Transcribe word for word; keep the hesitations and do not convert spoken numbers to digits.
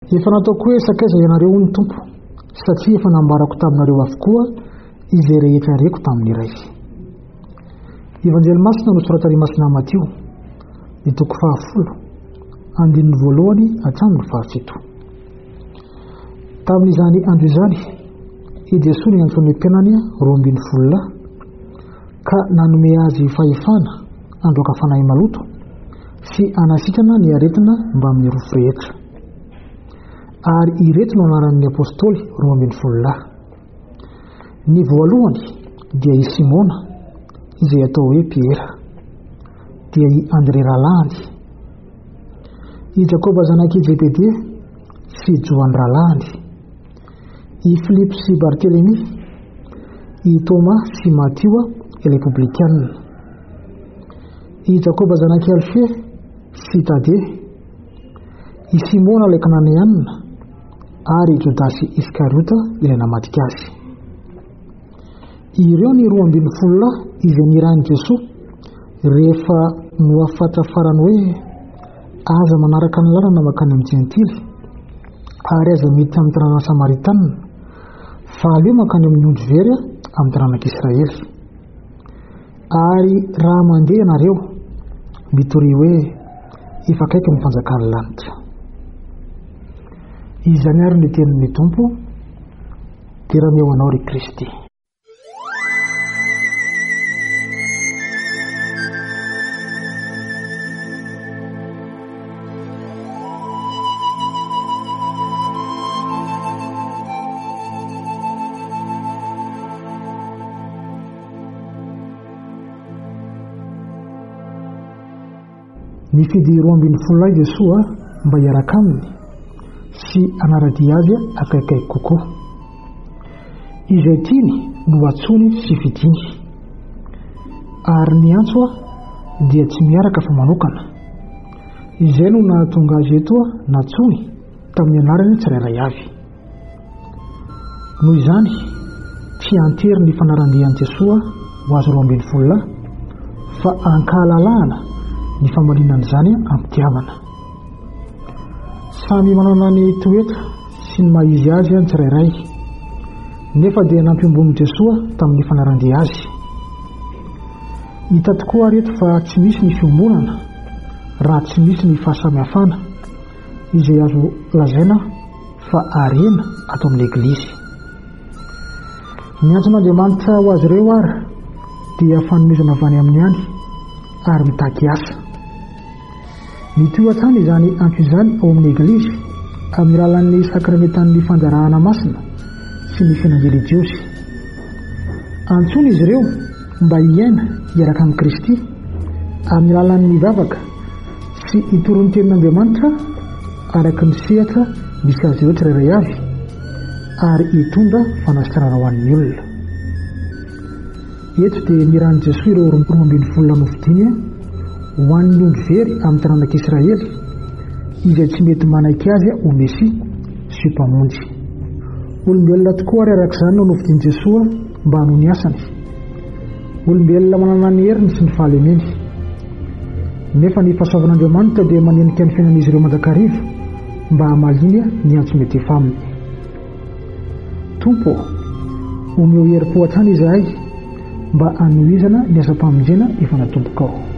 Efa nataoko hoe sakaiza ianareo ny tompo satria efa nambarako taminareo avokoa izay rehetra reko tamin'ny iray. Evanjely masina nosoratany Masina Matio ny toko fahafolo andininy voalohany hatramin'ny fahafito. Tamin'izany andro izany i Jesosy ny antsoin'ny mpianany roa ambin'ny folo lahy ka nanome azy fahefana androaka fanahy maloto sy anasitrana ny aretina mba amin'ny rofo rehetra. Ary ireto no anaran'ny apôstôly roa ambin'ny folo lahy. Ny voalohany dia i Simona izay atao hoe Piera, dia i Andre ralahany, i Jakoba zanaky Zebede sy Joany ralahany, i Filipo sy Bartelemy, i Toma sy Matio ilay publikanina, i Jakoba zanaky Alfe sy Tade, i Simona ilay Kananeanina ary Jodasy Iskariota ilay namatika azy. Ireo ny roa ambin'ny folo lahy izay nirahany Jesosy rehefa noafatra farany hoe aza manaraka ny lalana makany amin'ny jentily ary aza miditra amin'ny tanàna Samaritanina fa aleo makany amin'ny ondry very amin'ny tanànak'Israely. Ary raha mandeha ianareo mitory hoe efa akaiky ny fanjakany lanitra. Izany ary ny tenin'ny Tompo, terameo anao ry Kristy. Nifidy roa ambin'ny folo lahy Jesosy mba hiaraka aminy sy anaradia azy akaikaiky kokoa. Izay tiany no atsony sy fidiny. Ary ny antso dia tsy miaraka fa manokana. Izay no nahatonga azy eto natsony tamin'ny anarany tsirairay avy. Noho izany tsy antery ny fanarandian'i Jesosy ho azy roa ambin'ny folo lahy fa ankahalalahana ny famalinana izany ampitiavana. Samy manana ny toetra sy ny mahizy azy ny tsirairay, nefa dia nampiambony Jesosy tamin'ny fanarandia azy. Hita tokoa reto fa tsy misy ny fiombonana raha tsy misy ny fahasamihafana izay azo lazaina fa arena ato amin'ny Eglizy. Ny antson'Andriamanitra ho azy ireo ary dia fanomezana avy any amin'ny any ary mitaky asa. Mitoa tany izany antso izany ao amin'ny Eglizy amin'ny alalan'ny sakramentan'ny fanjarahana masina sy ny fiainana relijiosy. Antsony izy ireo mba hiaina hiaraka amin'ny Kristy amin'ny alalan'ny mivavaka sy hitoron'ny tenin'Andriamanitra araka ny sehatra misy azy ireo tsirairay avy ary hitondra fanasitrana ho an'ny olona. Eto dia nirahany Jesosy ireo roa ambin'ny folo lahy nofidiny ho an'ny ondry very amin'ny tanànak'Israely izay tsy mety manaiky azy ho Mesy sy mpamonjy. Olombelona tokoa ary arak'izany no nofidiny Jesosy mba hanao ny asany. Olombelona manana ny heriny sy ny fahalemeny. Nefa ny fahasoavan'Andriamanitra dia manenika ny fiainan'izy ireo mandrakariva mba hamalina ny antso mety efa aminy. Tompo, omeo herim-po hatrany izahay mba hanohizana ny asa-pamonjena efa natombokao.